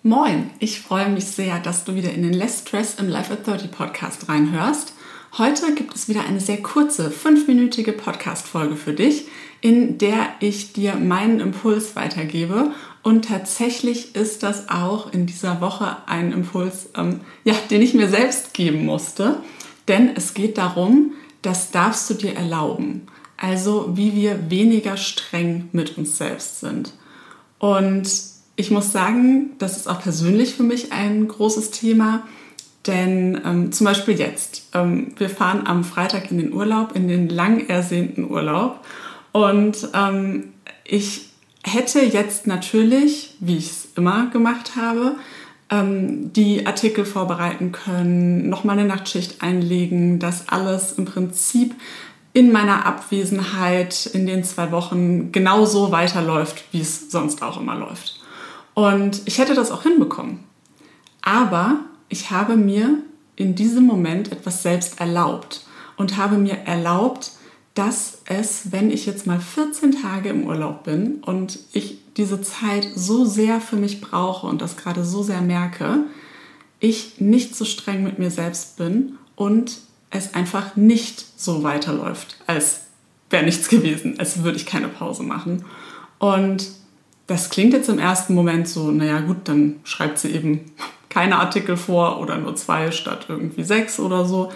Moin, ich freue mich sehr, dass du wieder in den Less Stress im Life at 30 Podcast reinhörst. Heute gibt es wieder eine sehr kurze, 5-minütige Podcast-Folge für dich, in der ich dir meinen Impuls weitergebe. Und tatsächlich ist das auch in dieser Woche ein Impuls, den ich mir selbst geben musste. Denn es geht darum, das darfst du dir erlauben. Also wie wir weniger streng mit uns selbst sind. Und ich muss sagen, das ist auch persönlich für mich ein großes Thema, denn zum Beispiel jetzt, wir fahren am Freitag in den Urlaub, in den lang ersehnten Urlaub und ich hätte jetzt natürlich, wie ich es immer gemacht habe, die Artikel vorbereiten können, nochmal eine Nachtschicht einlegen, dass alles im Prinzip in meiner Abwesenheit in den 2 Wochen genauso weiterläuft, wie es sonst auch immer läuft. Und ich hätte das auch hinbekommen. Aber ich habe mir in diesem Moment etwas selbst erlaubt und habe mir erlaubt, dass es, wenn ich jetzt mal 14 Tage im Urlaub bin und ich diese Zeit so sehr für mich brauche und das gerade so sehr merke, ich nicht so streng mit mir selbst bin und es einfach nicht so weiterläuft, als wäre nichts gewesen, als würde ich keine Pause machen. Und das klingt jetzt im ersten Moment so, naja gut, dann schreibt sie eben keine Artikel vor oder nur 2 statt irgendwie 6 oder so.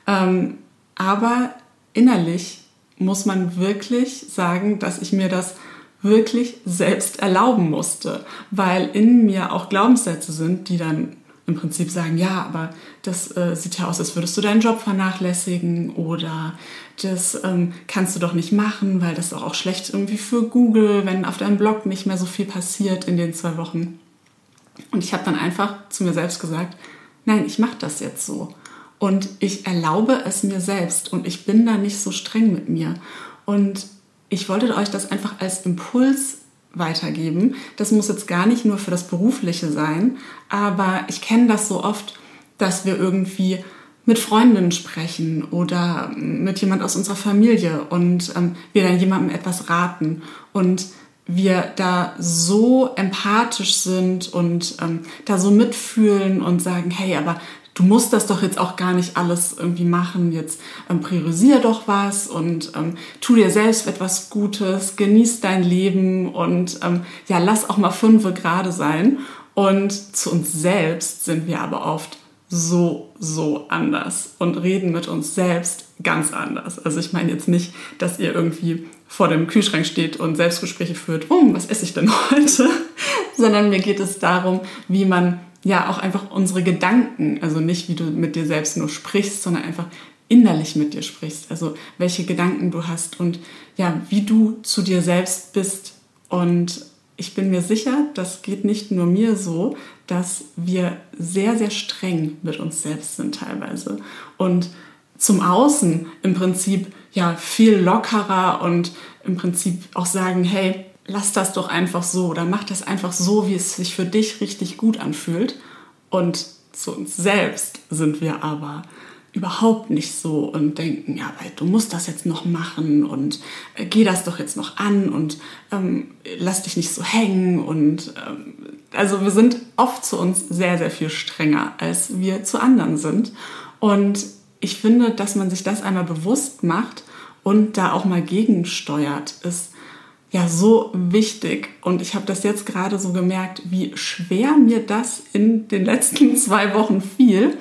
Aber innerlich muss man wirklich sagen, dass ich mir das wirklich selbst erlauben musste, weil in mir auch Glaubenssätze sind, die dann im Prinzip sagen, ja, aber das sieht ja aus, als würdest du deinen Job vernachlässigen oder das kannst du doch nicht machen, weil das ist auch schlecht irgendwie für Google, wenn auf deinem Blog nicht mehr so viel passiert in den 2 Wochen. Und ich habe dann einfach zu mir selbst gesagt, nein, ich mache das jetzt so. Und ich erlaube es mir selbst und ich bin da nicht so streng mit mir. Und ich wollte euch das einfach als Impuls weitergeben. Das muss jetzt gar nicht nur für das Berufliche sein, aber ich kenne das so oft, dass wir irgendwie mit Freundinnen sprechen oder mit jemand aus unserer Familie und wir dann jemandem etwas raten und wir da so empathisch sind und da so mitfühlen und sagen, hey, aber du musst das doch jetzt auch gar nicht alles irgendwie machen, jetzt priorisier doch was und tu dir selbst etwas Gutes, genieß dein Leben und lass auch mal 5 gerade sein. Und zu uns selbst sind wir aber oft so anders und reden mit uns selbst ganz anders. Also ich meine jetzt nicht, dass ihr irgendwie vor dem Kühlschrank steht und Selbstgespräche führt, was esse ich denn heute? Sondern mir geht es darum, wie man ja auch einfach unsere Gedanken, also nicht wie du mit dir selbst nur sprichst, sondern einfach innerlich mit dir sprichst. Also welche Gedanken du hast und ja, wie du zu dir selbst bist. Und ich bin mir sicher, das geht nicht nur mir so, dass wir sehr, sehr streng mit uns selbst sind teilweise. Und zum Außen im Prinzip ja viel lockerer und im Prinzip auch sagen, hey, lass das doch einfach so oder mach das einfach so, wie es sich für dich richtig gut anfühlt. Und zu uns selbst sind wir aber überhaupt nicht so und denken, ja, du musst das jetzt noch machen und geh das doch jetzt noch an und lass dich nicht so hängen. Und also wir sind oft zu uns sehr, sehr viel strenger, als wir zu anderen sind. Und ich finde, dass man sich das einmal bewusst macht und da auch mal gegensteuert, ist ja so wichtig. Und ich habe das jetzt gerade so gemerkt, wie schwer mir das in den letzten 2 Wochen fiel,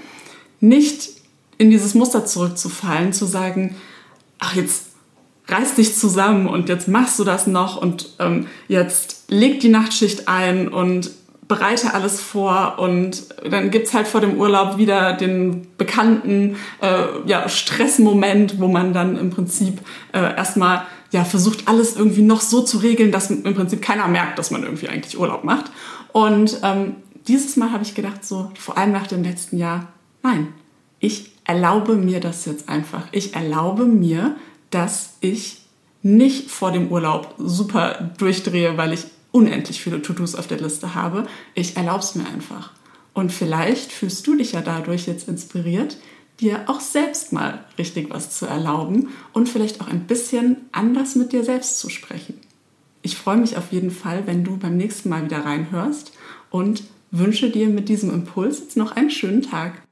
nicht in dieses Muster zurückzufallen, zu sagen, ach, jetzt reiß dich zusammen und jetzt machst du das noch und jetzt leg die Nachtschicht ein und bereite alles vor und dann gibt's halt vor dem Urlaub wieder den bekannten Stressmoment, wo man dann im Prinzip erstmal versucht, alles irgendwie noch so zu regeln, dass im Prinzip keiner merkt, dass man irgendwie eigentlich Urlaub macht. Und dieses Mal habe ich gedacht, so vor allem nach dem letzten Jahr, nein, ich erlaube mir das jetzt einfach. Ich erlaube mir, dass ich nicht vor dem Urlaub super durchdrehe, weil ich unendlich viele To-Dos auf der Liste habe. Ich erlaube es mir einfach. Und vielleicht fühlst du dich ja dadurch jetzt inspiriert, dir auch selbst mal richtig was zu erlauben und vielleicht auch ein bisschen anders mit dir selbst zu sprechen. Ich freue mich auf jeden Fall, wenn du beim nächsten Mal wieder reinhörst und wünsche dir mit diesem Impuls jetzt noch einen schönen Tag.